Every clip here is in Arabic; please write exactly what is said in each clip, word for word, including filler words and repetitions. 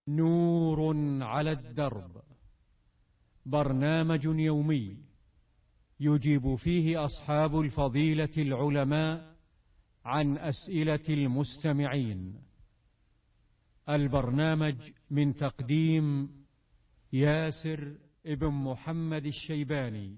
نور على الدرب، برنامج يومي يجيب فيه أصحاب الفضيلة العلماء عن أسئلة المستمعين. البرنامج من تقديم ياسر ابن محمد الشيباني،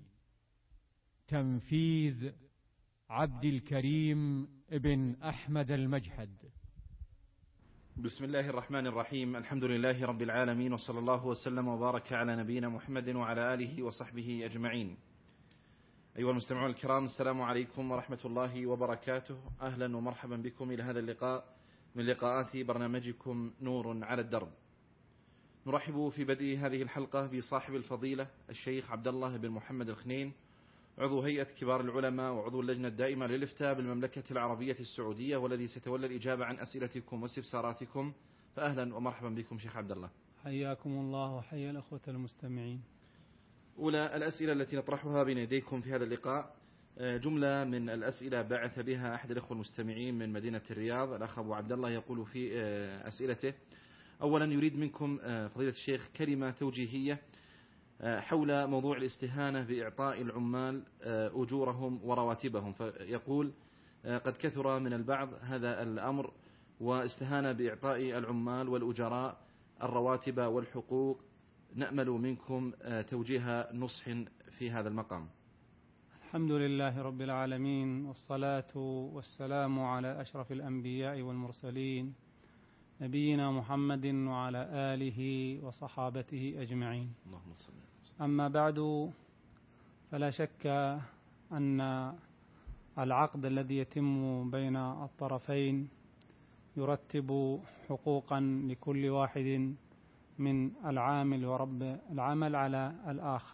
تنفيذ عبد الكريم ابن أحمد المجحد. بسم الله الرحمن الرحيم. الحمد لله رب العالمين، وصلى الله وسلم وبارك على نبينا محمد وعلى آله وصحبه أجمعين. أيها المستمعون الكرام، السلام عليكم ورحمة الله وبركاته. أهلا ومرحبا بكم إلى هذا اللقاء من لقاءات برنامجكم نور على الدرب. نرحب في بدء هذه الحلقة بصاحب الفضيلة الشيخ عبد الله بن محمد الخنين، عضو هيئة كبار العلماء وعضو اللجنة الدائمة للإفتاء بالمملكة العربية السعودية، والذي سيتولى الإجابة عن أسئلتكم واستفساراتكم. فأهلا ومرحبا بكم شيخ عبد الله. حياكم الله وحيا الأخوة المستمعين. أولى الأسئلة التي نطرحها بين يديكم في هذا اللقاء جملة من الأسئلة بعث بها أحد الأخوة المستمعين من مدينة الرياض، الأخ أبو عبد الله، يقول في أسئلته: أولا يريد منكم فضيلة الشيخ كلمة توجيهية حول موضوع الاستهانة بإعطاء العمال أجورهم ورواتبهم. فيقول: قد كثر من البعض هذا الأمر واستهانة بإعطاء العمال والأجراء الرواتب والحقوق، نأمل منكم توجيه نصح في هذا المقام. الحمد لله رب العالمين، والصلاة والسلام على أشرف الأنبياء والمرسلين، نبينا محمد وعلى آله وصحابته أجمعين. اللهم صل. أما بعد، فلا شك أن العقد الذي يتم بين الطرفين يرتب حقوقا لكل واحد من العامل ورب العمل على الآخر.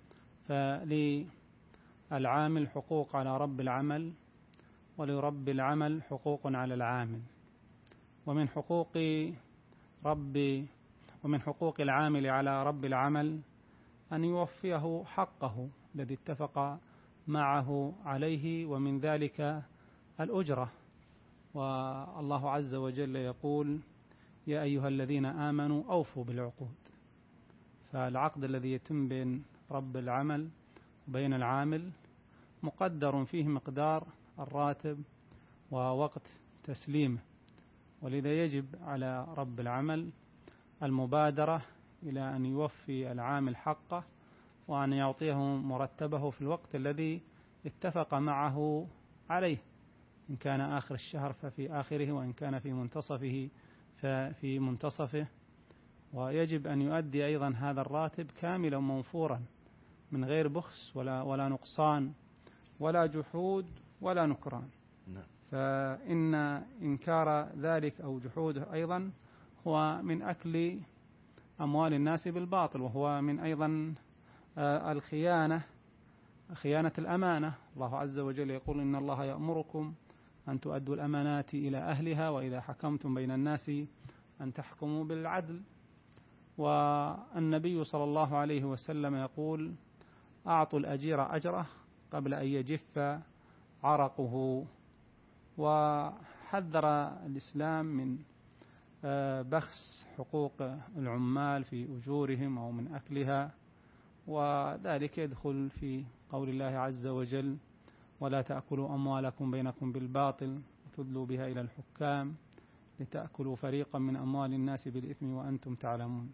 فللعامل حقوق على رب العمل، ولرب العمل حقوق على العامل. ومن حقوق رب ومن حقوق العامل على رب العمل أن يوفيه حقه الذي اتفق معه عليه، ومن ذلك الأجرة. والله عز وجل يقول: يا أيها الذين آمنوا أوفوا بالعقود. فالعقد الذي يتم بين رب العمل وبين العامل مقدر فيه مقدار الراتب ووقت تسليمه، ولذا يجب على رب العمل المبادرة إلى أن يوفي العامل حقه، وأن يعطيه مرتبه في الوقت الذي اتفق معه عليه، إن كان آخر الشهر ففي آخره، وإن كان في منتصفه ففي منتصفه. ويجب أن يؤدي أيضا هذا الراتب كاملا موفورا من غير بخس ولا, ولا نقصان ولا جحود ولا نكران. فإن إنكار ذلك أو جحوده أيضا هو من أكل أموال الناس بالباطل، وهو من أيضا الخيانة، خيانة الأمانة. الله عز وجل يقول: إن الله يأمركم أن تؤدوا الأمانات إلى أهلها، وإذا حكمتم بين الناس أن تحكموا بالعدل. والنبي صلى الله عليه وسلم يقول: أعطوا الأجير أجره قبل أن يجف عرقه. وحذر الإسلام من بخس حقوق العمال في أجورهم أو من أكلها، وذلك يدخل في قول الله عز وجل: ولا تأكلوا أموالكم بينكم بالباطل وتدلوا بها إلى الحكام لتأكلوا فريقا من أموال الناس بالإثم وأنتم تعلمون.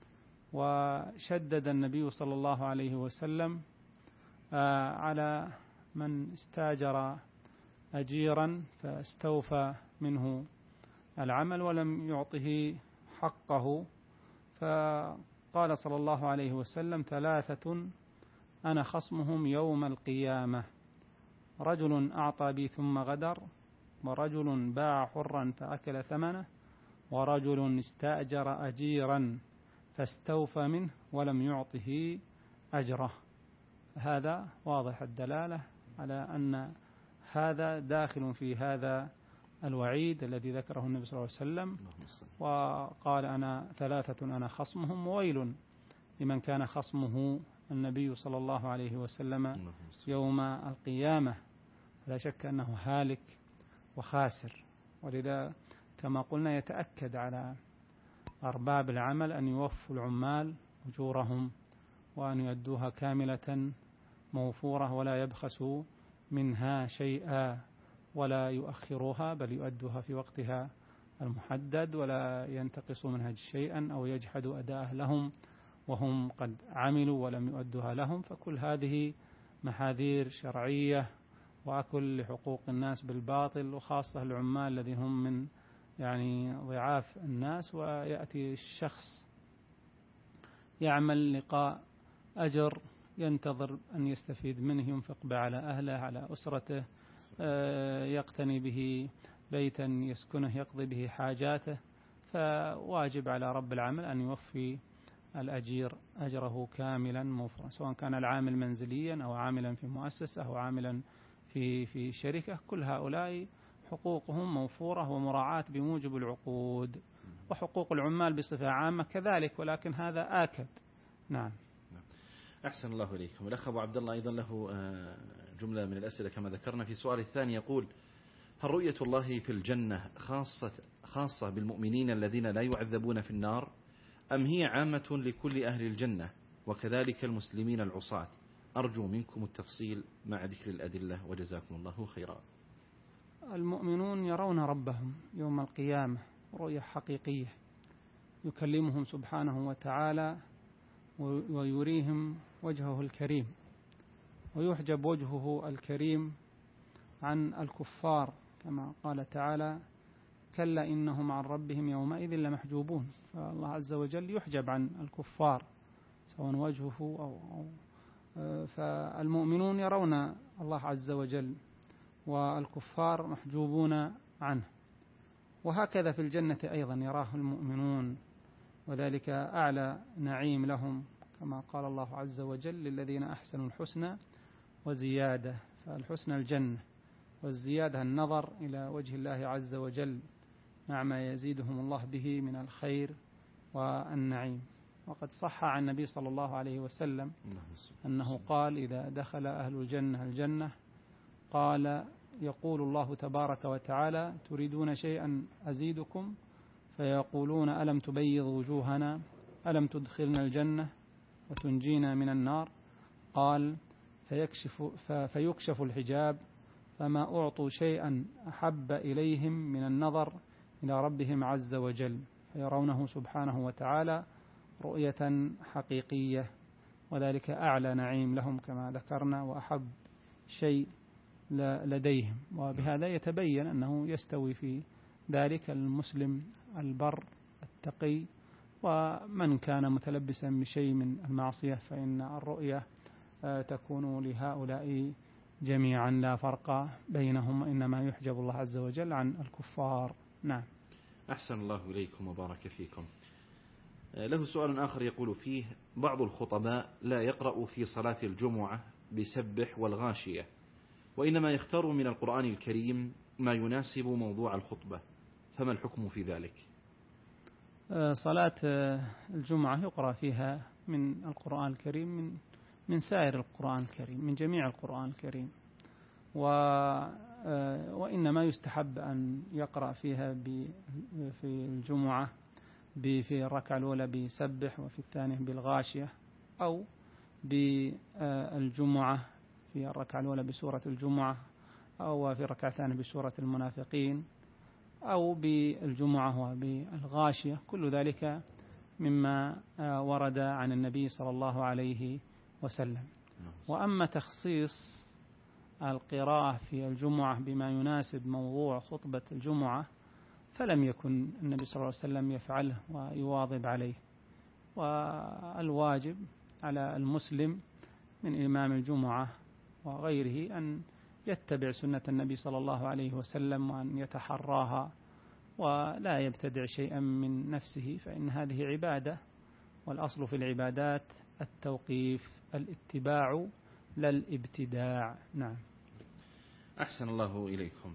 وشدد النبي صلى الله عليه وسلم على من استاجر أجيرا فاستوفى منه العمل ولم يعطه حقه، فقال صلى الله عليه وسلم: ثلاثة أنا خصمهم يوم القيامة: رجل أعطى بي ثم غدر، ورجل باع حرا فأكل ثمنه، ورجل استأجر أجيرا فاستوفى منه ولم يعطه أجره. هذا واضح الدلالة على أن هذا داخل في هذا الوعيد الذي ذكره النبي صلى الله عليه وسلم، وقال: أنا ثلاثة أنا خصمهم، وويل لمن كان خصمه النبي صلى الله عليه وسلم يوم القيامة. لا شك أنه هالك وخاسر. ولذا كما قلنا يتأكد على أرباب العمل أن يوفوا العمال أجورهم وأن يؤدوها كاملة موفورة ولا يبخسوا منها شيئا ولا يؤخروها، بل يؤدوها في وقتها المحدد ولا ينتقصوا منها شيئا أو يجحدوا أداءه لهم وهم قد عملوا ولم يؤدوها لهم. فكل هذه محاذير شرعية وأكل لحقوق الناس بالباطل، وخاصة العمال الذين هم من يعني ضعاف الناس، ويأتي الشخص يعمل لقاء أجر ينتظر أن يستفيد منه، ينفق به على أهله على أسرته، يقتني به بيتا يسكنه يقضي به حاجاته، فواجب على رب العمل أن يوفي الأجير أجره كاملا موفرا، سواء كان العامل منزليا أو عاملا في مؤسسة أو عاملا في في شركة. كل هؤلاء حقوقهم موفورة ومراعاة بموجب العقود، وحقوق العمال بصفة عامة كذلك، ولكن هذا آكد. نعم. أحسن الله إليكم. الأخ أبو عبد الله أيضا له جملة من الأسئلة كما ذكرنا في سؤال الثاني، يقول: هل رؤية الله في الجنة خاصة خاصة بالمؤمنين الذين لا يعذبون في النار، أم هي عامة لكل أهل الجنة وكذلك المسلمين العصاة؟ أرجو منكم التفصيل مع ذكر الأدلة وجزاكم الله خيرا. المؤمنون يرون ربهم يوم القيامة رؤية حقيقية، يكلمهم سبحانه وتعالى ويريهم وجهه الكريم، ويحجب وجهه الكريم عن الكفار كما قال تعالى: كلا إنهم عن ربهم يومئذ لمحجوبون. فالله عز وجل يحجب عن الكفار سواء وجهه أو, أو فالمؤمنون يرون الله عز وجل والكفار محجوبون عنه. وهكذا في الجنة أيضا يراه المؤمنون، وذلك أعلى نعيم لهم كما قال الله عز وجل: للذين أحسنوا الحسنى وزيادة. فالحسنى الجنة، والزيادة النظر إلى وجه الله عز وجل مع ما يزيدهم الله به من الخير والنعيم. وقد صح عن النبي صلى الله عليه وسلم أنه قال: إذا دخل أهل الجنة الجنة قال يقول الله تبارك وتعالى: تريدون شيئا أزيدكم؟ فيقولون: ألم تبيض وجوهنا؟ ألم تدخلنا الجنة وتنجينا من النار؟ قال: فيكشف, فيكشف الحجاب فما أعطوا شيئا أحب إليهم من النظر إلى ربهم عز وجل، فيرونه سبحانه وتعالى رؤية حقيقية، وذلك أعلى نعيم لهم كما ذكرنا وأحب شيء لديهم. وبهذا يتبين أنه يستوي في ذلك المسلم البر التقي ومن كان متلبسا بشيء من المعصية، فإن الرؤية تكون لهؤلاء جميعا لا فرق بينهم، إنما يحجب الله عز وجل عن الكفار. نعم. أحسن الله إليكم وبارك فيكم. له سؤال آخر يقول فيه: بعض الخطباء لا يقرأ في صلاة الجمعة بسبح والغاشية، وإنما يختار من القرآن الكريم ما يناسب موضوع الخطبة، فما الحكم في ذلك؟ صلاة الجمعة يقرأ فيها من القرآن الكريم من من سائر القرآن الكريم، من جميع القرآن الكريم، و وإنما يستحب أن يقرأ فيها في الجمعة في الركعة الأولى بسبح وفي الثانية بالغاشية، أو بالجمعة في الركعة الأولى بسورة الجمعة، أو في الركعة الثانية بسورة المنافقين، أو بالجمعة وبالغاشية. كل ذلك مما ورد عن النبي صلى الله عليه وسلم. وأما تخصيص القراءة في الجمعة بما يناسب موضوع خطبة الجمعة فلم يكن النبي صلى الله عليه وسلم يفعله ويواظب عليه، والواجب على المسلم من إمام الجمعة وغيره أن يتبع سنة النبي صلى الله عليه وسلم وأن يتحراها ولا يبتدع شيئا من نفسه، فإن هذه عبادة، والأصل في العبادات التوقيف، الاتباع لا الابتداع. نعم. أحسن الله إليكم.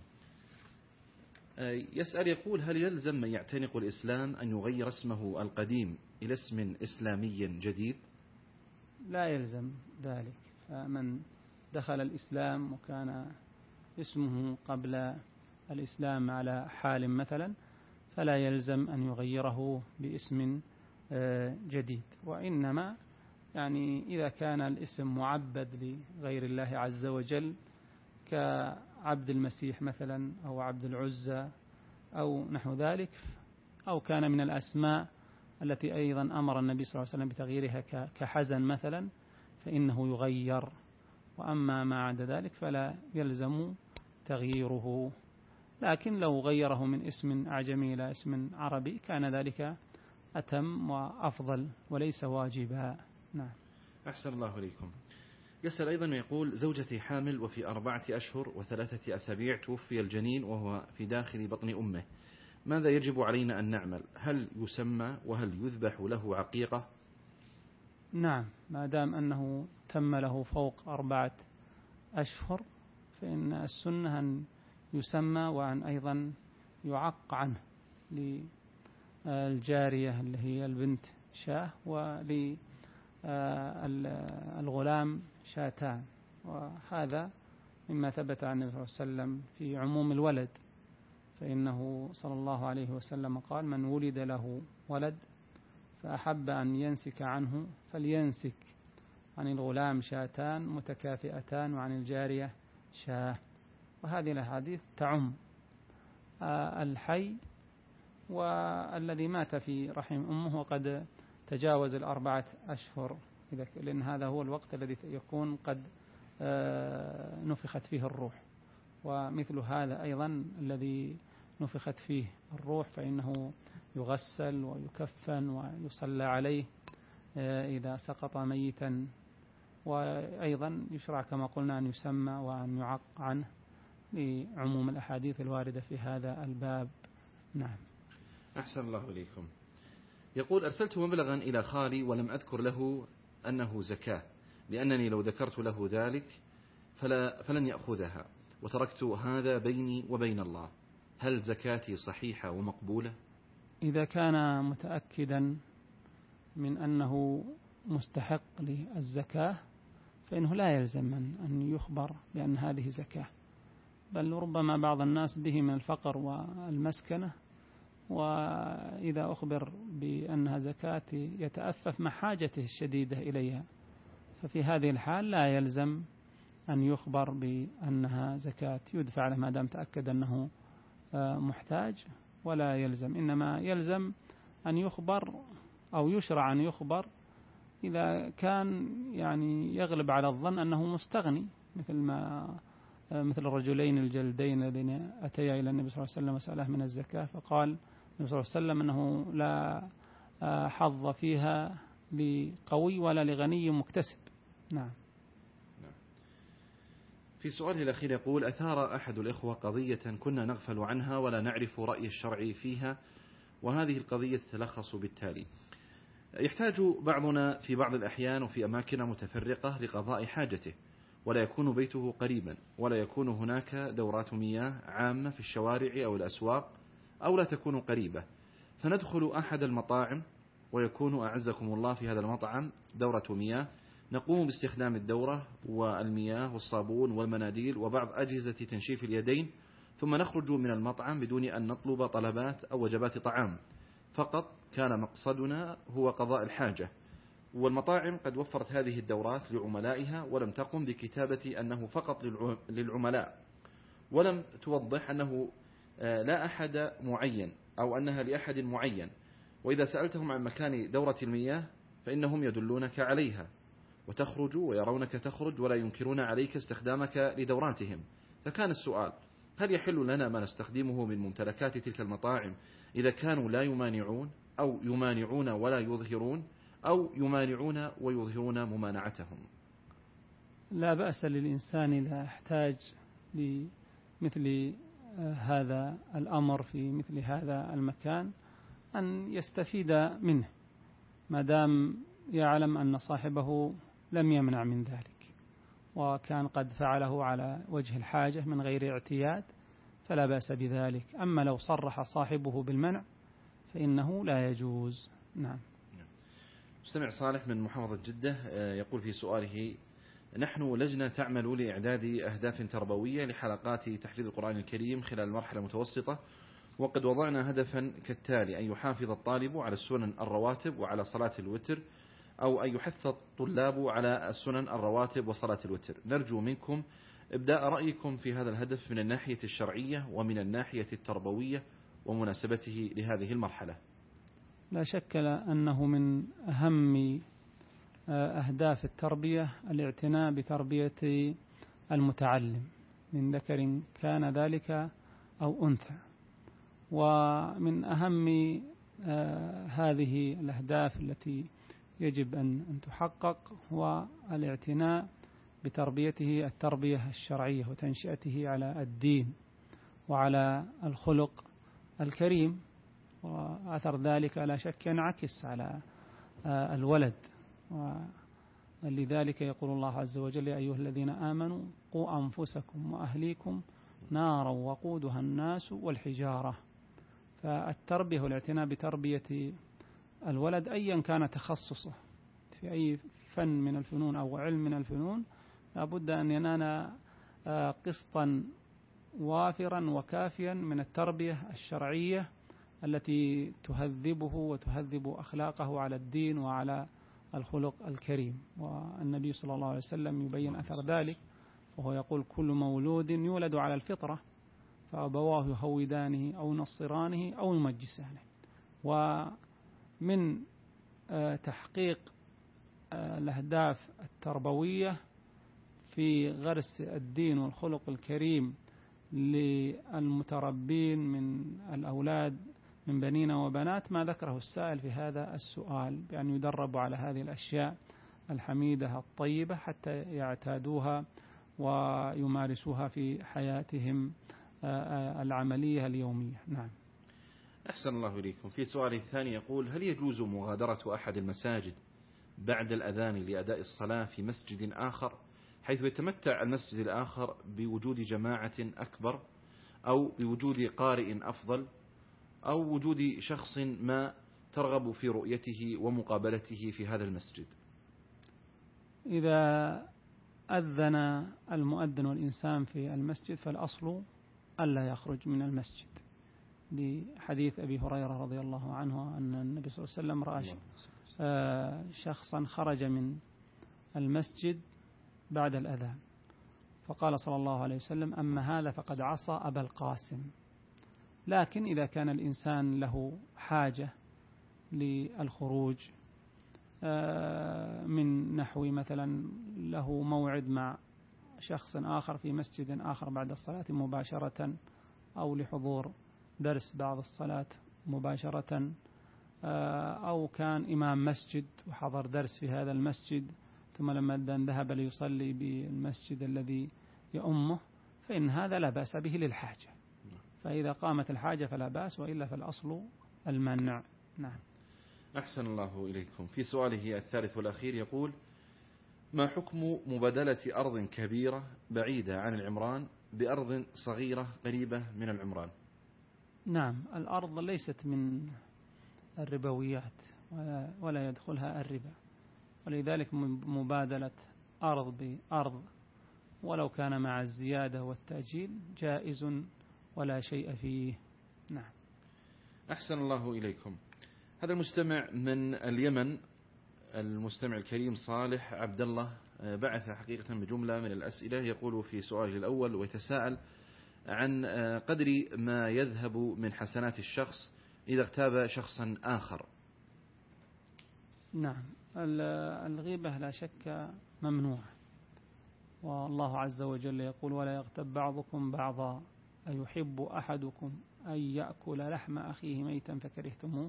يسأل يقول: هل يلزم من يعتنق الإسلام أن يغير اسمه القديم إلى اسم إسلامي جديد؟ لا يلزم ذلك. فمن دخل الإسلام وكان اسمه قبل الإسلام على حال مثلا فلا يلزم أن يغيره باسم جديد، وإنما يعني إذا كان الاسم معبد لغير الله عز وجل كعبد المسيح مثلا أو عبد العزى أو نحو ذلك، أو كان من الأسماء التي أيضا أمر النبي صلى الله عليه وسلم بتغييرها كحزن مثلا، فإنه يغير. وأما ما عدا ذلك فلا يلزم تغييره، لكن لو غيره من اسم أعجمي إلى اسم عربي كان ذلك أتم وأفضل وليس واجبا. نعم. أحسن الله إليكم. يسأل أيضا ويقول: زوجتي حامل وفي أربعة أشهر وثلاثة أسابيع توفي الجنين وهو في داخل بطن أمه، ماذا يجب علينا أن نعمل؟ هل يسمى وهل يذبح له عقيقة؟ نعم، ما دام أنه تم له فوق أربعة أشهر فإن السنة أن يسمى وأن أيضا يعق عنه للجارية اللي هي البنت شاه وللغلام شاتان، وهذا مما ثبت عن النبي صلى الله عليه وسلم في عموم الولد، فإنه صلى الله عليه وسلم قال: من ولد له ولد فأحب أن ينسك عنه فلينسك عن الغلام شاتان متكافئتان وعن الجارية شاه. وهذه الأحاديث تعم الحي والذي مات في رحم أمه وقد تجاوز الأربعة أشهر، لأن هذا هو الوقت الذي يكون قد نفخت فيه الروح. ومثل هذا أيضا الذي نفخت فيه الروح فإنه يغسل ويكفن ويصلى عليه إذا سقط ميتا، وأيضا يشرع كما قلنا أن يسمى وأن يعق عنه لعموم الأحاديث الواردة في هذا الباب. نعم. أحسن الله إليكم. يقول: أرسلت مبلغا إلى خالي ولم أذكر له أنه زكاة، لأنني لو ذكرت له ذلك فلا فلن يأخذها، وتركت هذا بيني وبين الله، هل زكاتي صحيحة ومقبولة؟ إذا كان متأكدا من أنه مستحق للزكاة فإنه لا يلزم أن يخبر بأن هذه زكاة، بل ربما بعض الناس به من الفقر والمسكنة، وإذا أخبر بأنها زكاة يتأفف مع حاجته الشديدة إليها، ففي هذه الحال لا يلزم أن يخبر بأنها زكاة، يدفع له ما دام تأكد أنه محتاج، ولا يلزم، إنما يلزم أن يخبر أو يشرع أن يخبر إذا كان يعني يغلب على الظن أنه مستغني، مثل ما مثل الرجلين الجلدين الذين أتيا إلى النبي صلى الله عليه وسلم وسأله من الزكاة، فقال النبي صلى الله عليه وسلم أنه لا حظ فيها لقوي ولا لغني مكتسب. نعم. في سؤاله الأخير يقول: أثار أحد الإخوة قضية كنا نغفل عنها ولا نعرف رأي الشرع فيها، وهذه القضية تتلخص بالتالي: يحتاج بعضنا في بعض الأحيان وفي أماكن متفرقة لقضاء حاجته، ولا يكون بيته قريبا، ولا يكون هناك دورات مياه عامة في الشوارع أو الأسواق، أو لا تكون قريبة، فندخل أحد المطاعم ويكون أعزكم الله في هذا المطعم دورة مياه، نقوم باستخدام الدورة والمياه والصابون والمناديل وبعض أجهزة تنشيف اليدين، ثم نخرج من المطعم بدون أن نطلب طلبات أو وجبات طعام، فقط كان مقصدنا هو قضاء الحاجة، والمطاعم قد وفرت هذه الدورات لعملائها ولم تقم بكتابة أنه فقط للعملاء، ولم توضح أنه لا أحد معين أو أنها لأحد معين، وإذا سألتهم عن مكان دورة المياه فإنهم يدلونك عليها، وتخرج ويرونك تخرج ولا ينكرون عليك استخدامك لدوراتهم. فكان السؤال: هل يحل لنا ما نستخدمه من ممتلكات تلك المطاعم إذا كانوا لا يمانعون أو يمانعون ولا يظهرون، أو يمانعون ويظهرون ممانعتهم؟ لا بأس للإنسان إذا احتاج لمثل هذا الأمر في مثل هذا المكان أن يستفيد منه، ما دام يعلم أن صاحبه لم يمنع من ذلك وكان قد فعله على وجه الحاجة من غير اعتياد، فلا بأس بذلك. أما لو صرح صاحبه بالمنع فإنه لا يجوز. نعم. مستمع صالح من محافظة جدة يقول في سؤاله: نحن لجنة تعمل لإعداد أهداف تربوية لحلقات تحفيظ القرآن الكريم خلال المرحلة المتوسطة، وقد وضعنا هدفا كالتالي: أن يحافظ الطالب على السنن الرواتب وعلى صلاة الوتر، أو أن يحث الطلاب على السنن الرواتب وصلاة الوتر. نرجو منكم إبداء رأيكم في هذا الهدف من الناحية الشرعية ومن الناحية التربوية ومناسبته لهذه المرحلة. لا شك أنه من أهم أهداف التربية الاعتناء بتربية المتعلم من ذكر كان ذلك أو أنثى. ومن أهم هذه الأهداف التي يجب أن تحقق هو الاعتناء بتربيته التربية الشرعية وتنشئته على الدين وعلى الخلق الكريم، وأثر ذلك لا شك ينعكس على الولد. ولذلك يقول الله عز وجل: يا أيها الذين آمنوا قوا أنفسكم وأهليكم نارا وقودها الناس والحجارة. فالتربية والاعتناء بتربية الولد أيا كان تخصصه في أي فن من الفنون أو علم من الفنون لابد أن ينال قسطا وافرا وكافيا من التربية الشرعية التي تهذبه وتهذب أخلاقه على الدين وعلى الخلق الكريم. والنبي صلى الله عليه وسلم يبين أثر ذلك، وهو يقول: كل مولود يولد على الفطرة فأبواه يهودانه أو ينصرانه أو يمجسانه. ومن تحقيق الأهداف التربوية في غرس الدين والخلق الكريم للمتربين من الأولاد من بنين وبنات ما ذكره السائل في هذا السؤال، بأن يدربوا على هذه الأشياء الحميدة الطيبة حتى يعتادوها ويمارسوها في حياتهم العملية اليومية. نعم. أحسن الله إليكم. في سؤال الثاني يقول: هل يجوز مغادرة أحد المساجد بعد الأذان لأداء الصلاة في مسجد آخر، حيث يتمتع المسجد الآخر بوجود جماعة أكبر أو بوجود قارئ أفضل أو وجود شخص ما ترغب في رؤيته ومقابلته في هذا المسجد؟ إذا أذن المؤذن والإنسان في المسجد فالأصل ألا يخرج من المسجد، لحديث أبي هريرة رضي الله عنه أن النبي صلى الله عليه وسلم رأى شخصا خرج من المسجد بعد الأذان فقال صلى الله عليه وسلم: أما هذا فقد عصى أبا القاسم. لكن إذا كان الإنسان له حاجة للخروج من نحو مثلا له موعد مع شخص آخر في مسجد آخر بعد الصلاة مباشرة، أو لحضور درس بعد الصلاة مباشرة، أو كان إمام مسجد وحضر درس في هذا المسجد ثم لما ذهب ليصلي بالمسجد الذي يؤمه، فإن هذا لا بأس به للحاجة. فإذا قامت الحاجة فلا بأس، وإلا فالأصل المنع. نعم. أحسن الله إليكم. في سؤاله الثالث والأخير يقول: ما حكم مبادلة أرض كبيرة بعيدة عن العمران بأرض صغيرة قريبة من العمران؟ نعم، الأرض ليست من الربويات ولا يدخلها الربا، ولذلك مبادلة أرض بأرض ولو كان مع الزيادة والتأجيل جائز ولا شيء فيه. نعم. أحسن الله إليكم. هذا المستمع من اليمن، المستمع الكريم صالح عبد الله، بعث حقيقة بجملة من الأسئلة. يقول في سؤاله الأول ويتساءل عن قدر ما يذهب من حسنات الشخص إذا اغتاب شخصا آخر. نعم، الغيبة لا شك ممنوعة، والله عز وجل يقول: ولا يغتب بعضكم بعضا أيحب أحدكم أن يأكل لحم أخيه ميتا فكرهتموه.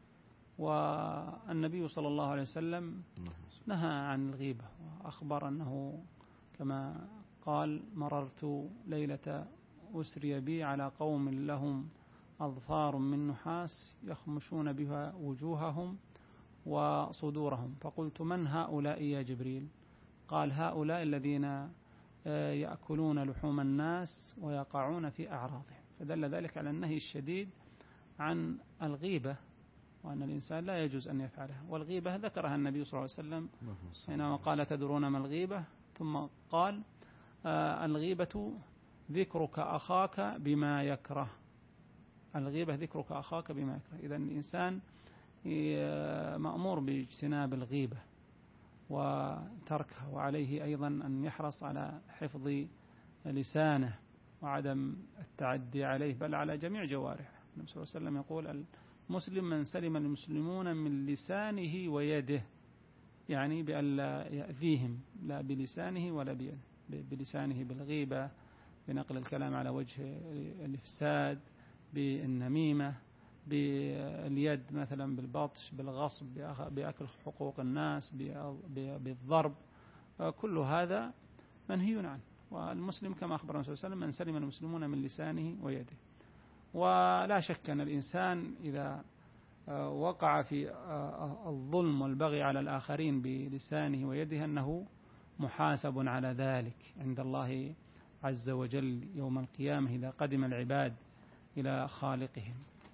والنبي صلى الله عليه وسلم نهى عن الغيبة وأخبر أنه كما قال: مررت ليلة أسري بي على قوم لهم أظفار من نحاس يخمشون بها وجوههم وصدورهم، فقلت: من هؤلاء يا جبريل؟ قال: هؤلاء الذين يأكلون لحوم الناس ويقعون في أعراضهم. فدل ذلك على النهي الشديد عن الغيبة، وأن الإنسان لا يجوز أن يفعلها. والغيبة ذكرها النبي صلى الله عليه وسلم حينما قال: تدرون ما الغيبة؟ ثم قال: آه الغيبة ذكرك أخاك بما يكره. الغيبة ذكرك أخاك بما يكره. إذا الإنسان مأمور باجتناب الغيبة وتركها، وعليه أيضا أن يحرص على حفظ لسانه وعدم التعدي عليه بل على جميع جوارحه. النبي صلى الله عليه وسلم يقول المسلم من سلم المسلمون من لسانه ويده، يعني بألا يأذيهم لا بلسانه ولا بيده، بلسانه بالغيبة، بنقل الكلام على وجه الإفساد، بالنميمة، باليد مثلا بالبطش، بالغصب، بأكل حقوق الناس، بالضرب، كل هذا منهي عنه. والمسلم كما أخبر النبي صلى الله عليه وسلم من سلم المسلمون من لسانه ويده. ولا شك أن الإنسان إذا وقع في الظلم والبغي على الآخرين بلسانه ويده أنه محاسب على ذلك عند الله عز وجل يوم القيامة إذا قدم العباد إلى خالقهم،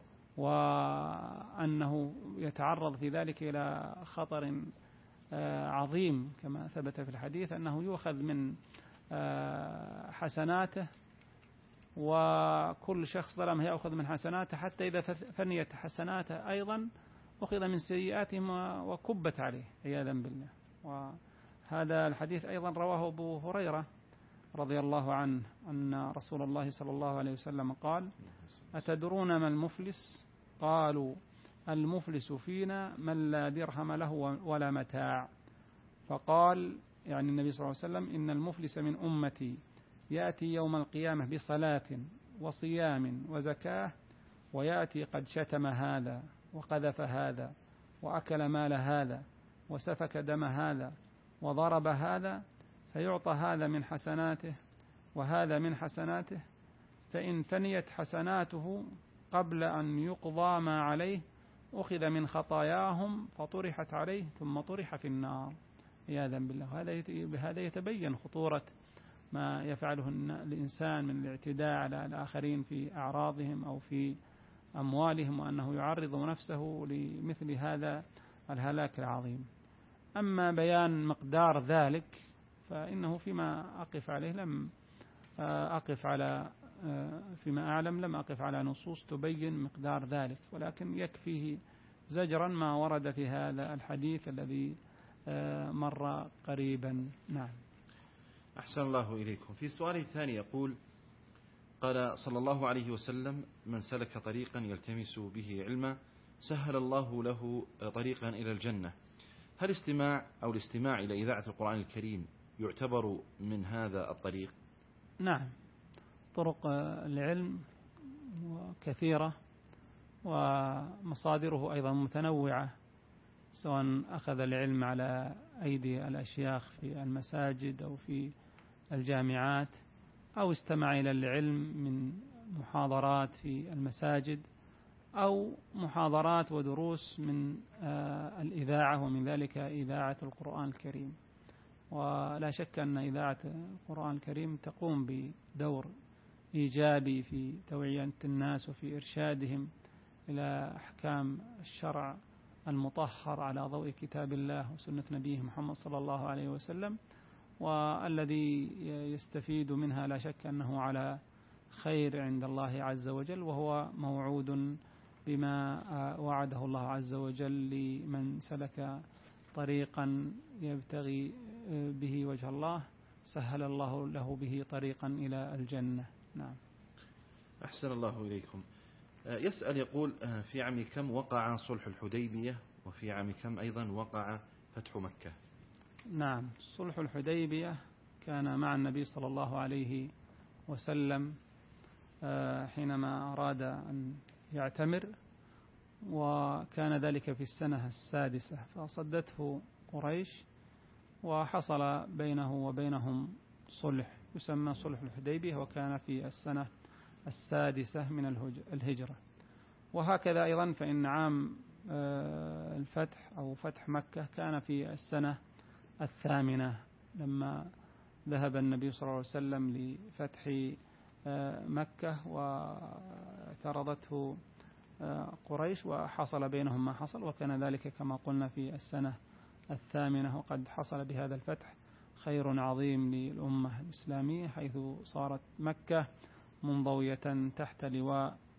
وأنه يتعرض في ذلك إلى خطر عظيم كما ثبت في الحديث أنه يؤخذ من حسناته، وكل شخص ظلم يأخذ من حسناته حتى إذا فنيت حسناته أيضا أخذ من سيئاتهم وكبت عليه عياذا بالله. وهذا الحديث أيضا رواه أبو هريرة رضي الله عنه أن رسول الله صلى الله عليه وسلم قال أتدرون ما المفلس؟ قالوا المفلس فينا من لا درهم له ولا متاع. فقال يعني النبي صلى الله عليه وسلم إن المفلس من أمتي يأتي يوم القيامة بصلاة وصيام وزكاة ويأتي قد شتم هذا وقذف هذا وأكل مال هذا وسفك دم هذا وضرب هذا، فيعطى هذا من حسناته وهذا من حسناته، فإن فنيت حسناته قبل أن يقضى ما عليه أخذ من خطاياهم فطرحت عليه ثم طرح في النار عياذا بالله. بهذا يتبين خطورة ما يفعله الإنسان من الاعتداء على الآخرين في أعراضهم أو في أموالهم، وأنه يعرض نفسه لمثل هذا الهلاك العظيم. أما بيان مقدار ذلك فإنه فيما أقف عليه لم أقف على فيما أعلم لم أقف على نصوص تبين مقدار ذلك، ولكن يكفيه زجرا ما ورد في هذا الحديث الذي مر قريبا. نعم. أحسن الله إليكم. في سؤال ثاني يقول قال صلى الله عليه وسلم من سلك طريقا يلتمس به علما سهل الله له طريقا إلى الجنة. هل استماع أو الاستماع إلى إذاعة القرآن الكريم يعتبر من هذا الطريق؟ نعم، طرق العلم كثيرة ومصادره أيضا متنوعة، سواء أخذ العلم على أيدي الأشياخ في المساجد أو في الجامعات، أو استمع إلى العلم من محاضرات في المساجد، أو محاضرات ودروس من الإذاعة، ومن ذلك إذاعة القرآن الكريم. ولا شك أن إذاعة القرآن الكريم تقوم بدور إيجابي في توعية الناس وفي إرشادهم إلى أحكام الشرع المطهر على ضوء كتاب الله وسنة نبيه محمد صلى الله عليه وسلم، والذي يستفيد منها لا شك أنه على خير عند الله عز وجل، وهو موعود بما وعده الله عز وجل لمن سلك طريقا يبتغي به وجه الله سهل الله له به طريقا إلى الجنة. نعم. أحسن الله إليكم. يسأل يقول في عام كم وقع صلح الحديبية وفي عام كم أيضا وقع فتح مكة؟ نعم، صلح الحديبية كان مع النبي صلى الله عليه وسلم حينما أراد أن يعتمر، وكان ذلك في السنة السادسة، فصدته قريش وحصل بينه وبينهم صلح يسمى صلح الحديبية، وكان في السنة السادسة من الهجرة. وهكذا أيضا فإن عام الفتح أو فتح مكة كان في السنة الثامنة لما ذهب النبي صلى الله عليه وسلم لفتح مكة واعترضته قريش وحصل بينهم ما حصل، وكان ذلك كما قلنا في السنة الثامنة. وقد حصل بهذا الفتح خير عظيم للأمة الإسلامية، حيث صارت مكة منضوية تحت لواء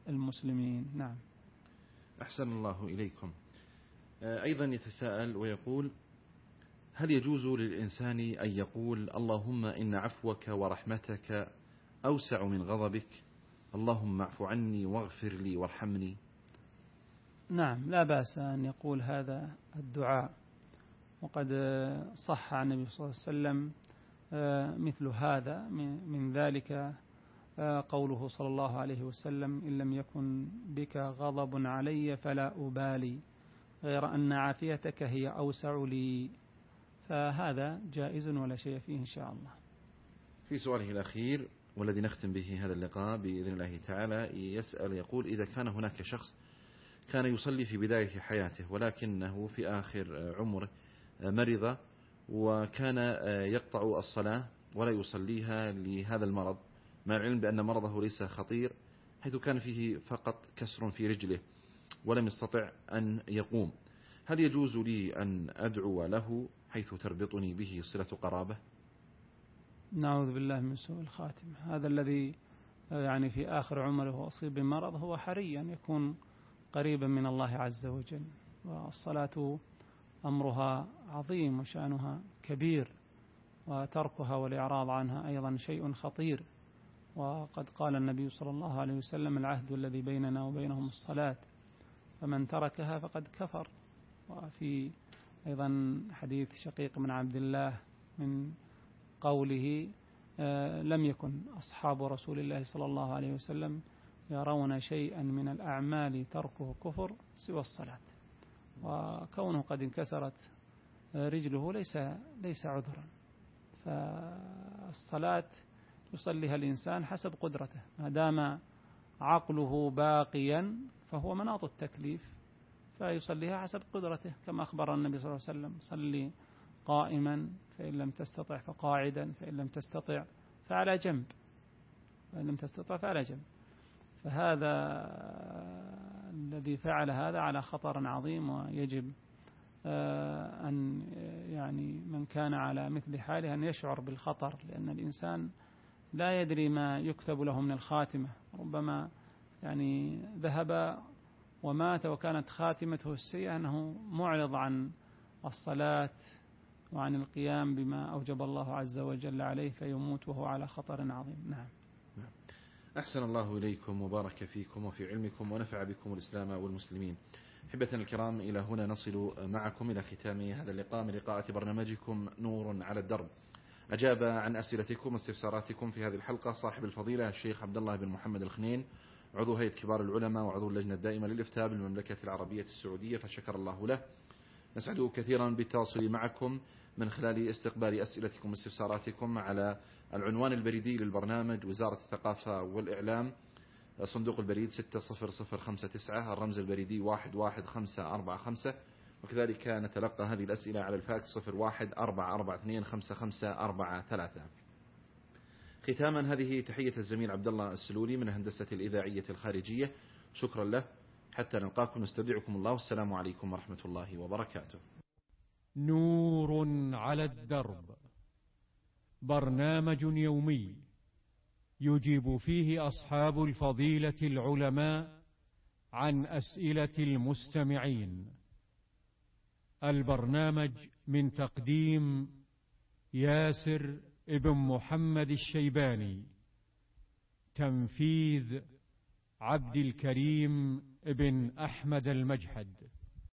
المسلمين. نعم. أحسن الله إليكم. أيضا يتساءل ويقول: هل يجوز للإنسان أن يقول اللهم إن عفوك ورحمتك أوسع من غضبك، اللهم اعف عني واغفر لي وارحمني؟ نعم، لا بأس أن يقول هذا الدعاء، وقد صح عن النبي صلى الله عليه وسلم مثل هذا. من ذلك قوله صلى الله عليه وسلم: إن لم يكن بك غضب علي فلا أبالي غير أن عافيتك هي أوسع لي. فهذا جائز ولا شيء فيه إن شاء الله. في سؤاله الأخير والذي نختم به هذا اللقاء بإذن الله تعالى، يسأل يقول: إذا كان هناك شخص كان يصلي في بداية حياته ولكنه في آخر عمره مرض وكان يقطع الصلاة ولا يصليها لهذا المرض، مع العلم بأن مرضه ليس خطير حيث كان فيه فقط كسر في رجله ولم يستطع أن يقوم، هل يجوز لي أن أدعو له حيث تربطني به صلة قرابة؟ نعوذ بالله من سوء الخاتمة. هذا الذي يعني في آخر عمره وأصيب بمرض هو حري أن يكون قريبا من الله عز وجل، والصلاة أمرها عظيم وشأنها كبير، وتركها والإعراض عنها أيضا شيء خطير. وقد قال النبي صلى الله عليه وسلم: العهد الذي بيننا وبينهم الصلاة، فمن تركها فقد كفر. وفي أيضا حديث شقيق بن عبد الله من قوله: آه لم يكن أصحاب رسول الله صلى الله عليه وسلم يرون شيئا من الأعمال تركه كفر سوى الصلاة. وكونه قد انكسرت رجله ليس ليس عذرا، فالصلاة يصليها الإنسان حسب قدرته، ما دام عقله باقيا فهو مناط التكليف، فيصليها حسب قدرته، كما أخبر النبي صلى الله عليه وسلم: صلي قائما فإن لم تستطع فقاعدا فإن لم تستطع فعلى جنب فإن لم تستطع فعلى جنب. فهذا الذي فعل هذا على خطر عظيم، ويجب أن يعني من كان على مثل حاله أن يشعر بالخطر، لأن الإنسان لا يدري ما يكتب له من الخاتمة، ربما يعني ذهب ومات وكانت خاتمته السيئة أنه معرض عن الصلاة وعن القيام بما أوجب الله عز وجل عليه، فيموت وهو على خطر عظيم. نعم. أحسن الله إليكم وبارك فيكم وفي علمكم ونفع بكم الإسلام والمسلمين. أحبتنا الكرام، إلى هنا نصل معكم إلى ختام هذا اللقاء من لقاءات برنامجكم نور على الدرب. أجاب عن أسئلتكم واستفساراتكم في هذه الحلقة صاحب الفضيلة الشيخ عبد الله بن محمد الخنين، عضو هيئة كبار العلماء وعضو اللجنة الدائمة للإفتاء بالمملكة العربية السعودية، فشكر الله له. نسعد كثيرا بالتواصل معكم من خلال استقبال أسئلتكم واستفساراتكم على العنوان البريدي للبرنامج: وزارة الثقافة والإعلام، صندوق البريد ستة صفر صفر خمسة تسعة، الرمز البريدي واحد واحد خمسة أربعة خمسة. وكذلك نتلقى هذه الأسئلة على الفاكس صفر واحد أربعة أربعة اثنين خمسة خمسة أربعة ثلاثة. ختاما هذه تحية الزميل عبد الله السلولي من الهندسة الإذاعية الخارجية، شكرا له. حتى نلقاكم نستودعكم الله، والسلام عليكم ورحمة الله وبركاته. نور على الدرب، برنامج يومي يجيب فيه أصحاب الفضيلة العلماء عن أسئلة المستمعين. البرنامج من تقديم ياسر ابن محمد الشيباني، تنفيذ عبد الكريم ابن أحمد المجحد.